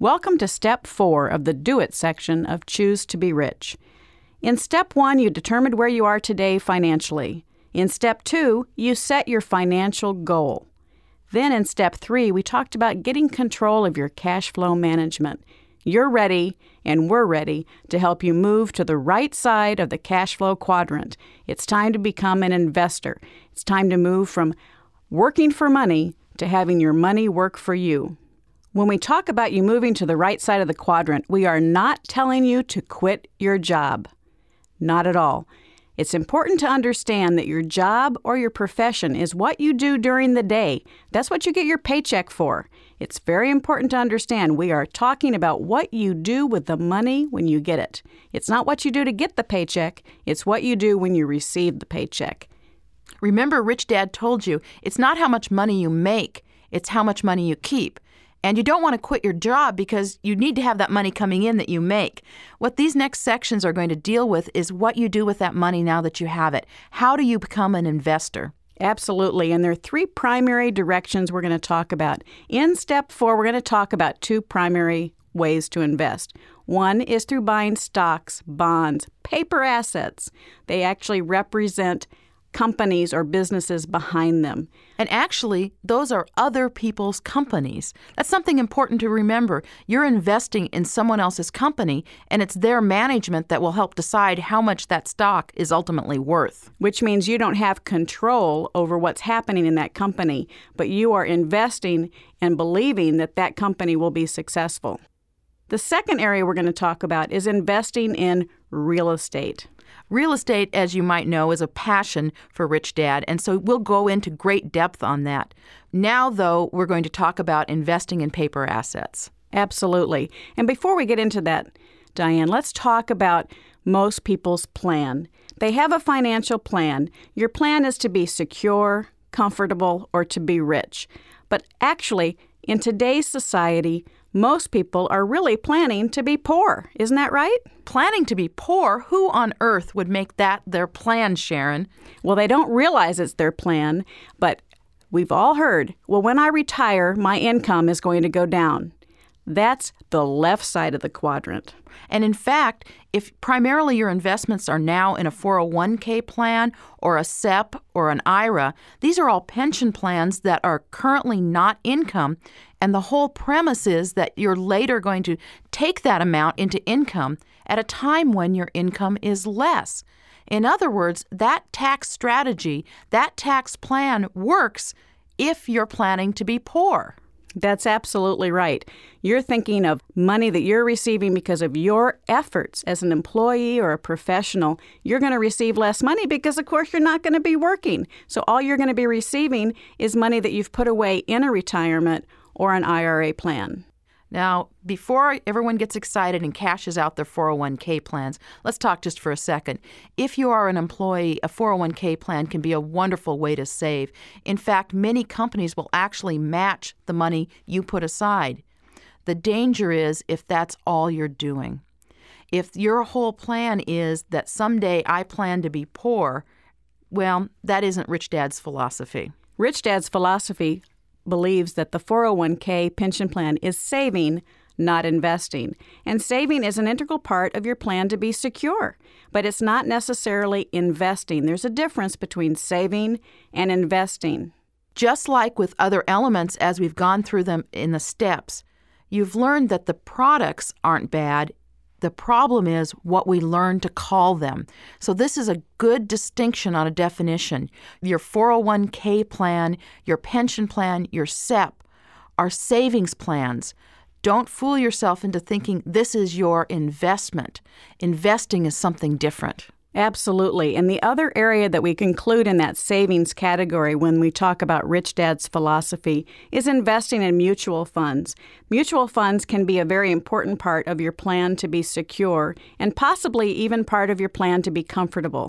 Welcome to Step 4 of the Do It section of Choose to Be Rich. In Step 1, you determined where you are today financially. In Step 2, you set your financial goal. Then in Step 3, we talked about getting control of your cash flow management. You're ready, and we're ready to help you move to the right side of the cash flow quadrant. It's time to become an investor. It's time to move from working for money to having your money work for you. When we talk about you moving to the right side of the quadrant, we are not telling you to quit your job. Not at all. It's important to understand that your job or your profession is what you do during the day. That's what you get your paycheck for. It's very important to understand we are talking about what you do with the money when you get it. It's not what you do to get the paycheck. It's what you do when you receive the paycheck. Remember, Rich Dad told you, it's not how much money you make, it's how much money you keep. And you don't want to quit your job because you need to have that money coming in that you make. What these next sections are going to deal with is what you do with that money now that you have it. How do you become an investor? Absolutely. And there are three primary directions we're going to talk about. In Step 4, we're going to talk about two primary ways to invest. One is through buying stocks, bonds, paper assets. They actually represent companies or businesses behind them. And actually, those are other people's companies. That's something important to remember. You're investing in someone else's company, and it's their management that will help decide how much that stock is ultimately worth. Which means you don't have control over what's happening in that company, but you are investing and believing that that company will be successful. The second area we're going to talk about is investing in real estate. Real estate, as you might know, is a passion for Rich Dad, and so we'll go into great depth on that. Now, though, we're going to talk about investing in paper assets. Absolutely. And before we get into that, Diane, let's talk about most people's plan. They have a financial plan. Your plan is to be secure, comfortable, or to be rich. But actually, in today's society, most people are really planning to be poor. Isn't that right? Planning to be poor? Who on earth would make that their plan, Sharon? Well, they don't realize it's their plan, but we've all heard, well, when I retire, my income is going to go down. That's the left side of the quadrant. And in fact, if primarily your investments are now in a 401k plan or a SEP or an IRA, these are all pension plans that are currently not income. And the whole premise is that you're later going to take that amount into income at a time when your income is less. In other words, that tax strategy, that tax plan works if you're planning to be poor. That's absolutely right. You're thinking of money that you're receiving because of your efforts as an employee or a professional. You're going to receive less money because, of course, you're not going to be working. So all you're going to be receiving is money that you've put away in a retirement or an IRA plan. Now, before everyone gets excited and cashes out their 401k plans, let's talk just for a second. If you are an employee, a 401k plan can be a wonderful way to save. In fact, many companies will actually match the money you put aside. The danger is if that's all you're doing. If your whole plan is that someday I plan to be poor, well, that isn't Rich Dad's philosophy. Rich Dad's philosophy believes that the 401k pension plan is saving, not investing. And saving is an integral part of your plan to be secure, but it's not necessarily investing. There's a difference between saving and investing. Just like with other elements as we've gone through them in the steps, you've learned that the products aren't bad. The problem is what we learn to call them. So this is a good distinction on a definition. Your 401k plan, your pension plan, your SEP are savings plans. Don't fool yourself into thinking this is your investment. Investing is something different. Absolutely. And the other area that we conclude in that savings category when we talk about Rich Dad's philosophy is investing in mutual funds. Mutual funds can be a very important part of your plan to be secure and possibly even part of your plan to be comfortable.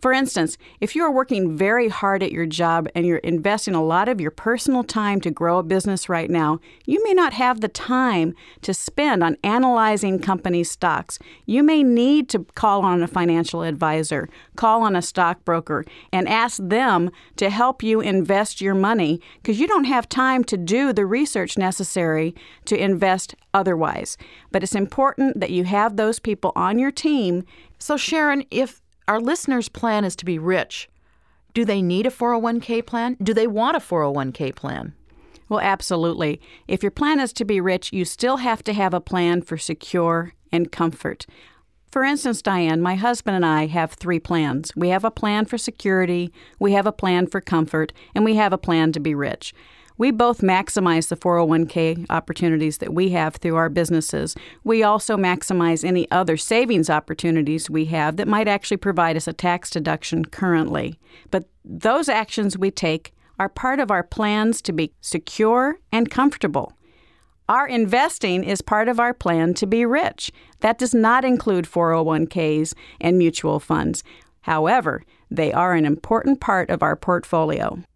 For instance, if you are working very hard at your job and you're investing a lot of your personal time to grow a business right now, you may not have the time to spend on analyzing company stocks. You may need to call on a financial advisor, call on a stockbroker, and ask them to help you invest your money because you don't have time to do the research necessary to invest otherwise. But it's important that you have those people on your team. So Sharon, if our listeners' plan is to be rich, do they need a 401k plan? Do they want a 401k plan? Well, absolutely. If your plan is to be rich, you still have to have a plan for secure and comfort. For instance, Diane, my husband and I have 3 plans. We have a plan for security, we have a plan for comfort, and we have a plan to be rich. We both maximize the 401k opportunities that we have through our businesses. We also maximize any other savings opportunities we have that might actually provide us a tax deduction currently. But those actions we take are part of our plans to be secure and comfortable. Our investing is part of our plan to be rich. That does not include 401ks and mutual funds. However, they are an important part of our portfolio.